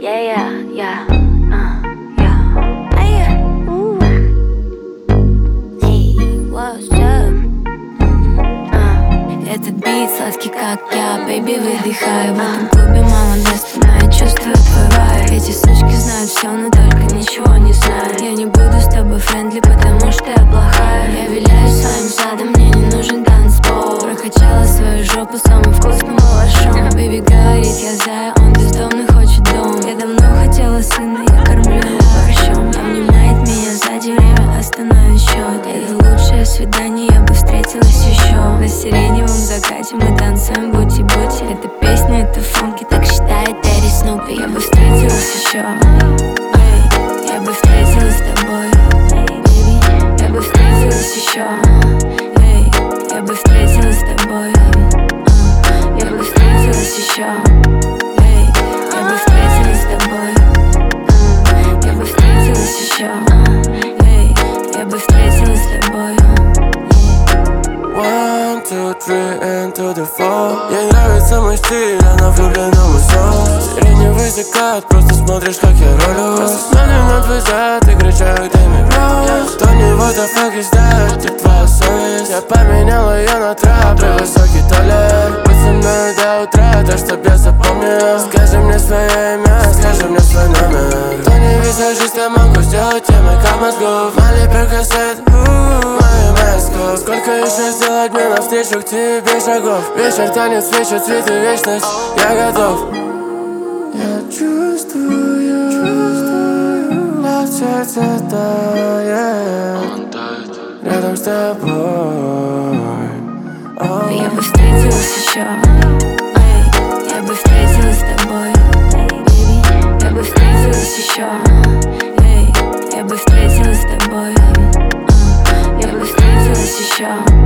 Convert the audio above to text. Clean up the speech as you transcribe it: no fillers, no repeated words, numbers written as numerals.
Этот бит сладкий, как я, бэйби, выдыхай. В этом клубе мало места, но я чувствую твой вайб. Эти сучки знают все, но только ничего не знают. Я не буду с тобой френдли, потому что я плохая. Я виляю своим задом, мне не нужен танцпол. Прокачала свою жопу самым вкусным малышом. Бэйби говорит, я зая, он бездомный, хочет дом. Я давно хотела сына, я кормлю его борщом. Обнимает меня сзади, время остановит счет. Это лучшее свидание, я бы встретилась еще. На сиреневом закате мы танцуем бути-бути. Это песня, это функи, так считает Дэдди Снупи. Я бы встретилась еще, эй, я бы встретилась с тобой, baby. Я бы встретилась еще, эй, я бы встретилась с тобой, я бы встретилась еще, эй, я бы встретилась с тобой, я бы встретилась еще, эй, я бы встретилась с тобой. 1, 2, 3 and to the 4. Ей нравится мой стиль, она влюблена в мой сон. Сиреневый закат, просто смотришь, как я ролю. Просто смотрим на твой зад и кричаю, дай мне роз. Тони, what the fuck is that? Где твоя совесть? Я поменял ее на трап, и высокий туалет. Будь со мной до утра, так чтоб я запомнил. Скажи мне свое имя, скажи мне свой номер. Тони, визажист, я могу сделать тебе мейкап мозгов. Мали перкассет, сколько еще сделать мне навстречу к тебе шагов? Вечер, танец, свечи, цветы, вечность, я готов. Я чувствую, как сердце тает рядом с тобой. Я бы встретилась еще, эй, я бы встретилась с тобой, baby. Я бы встретилась еще, эй, я бы встретилась с тобой, я бы встретилась еще.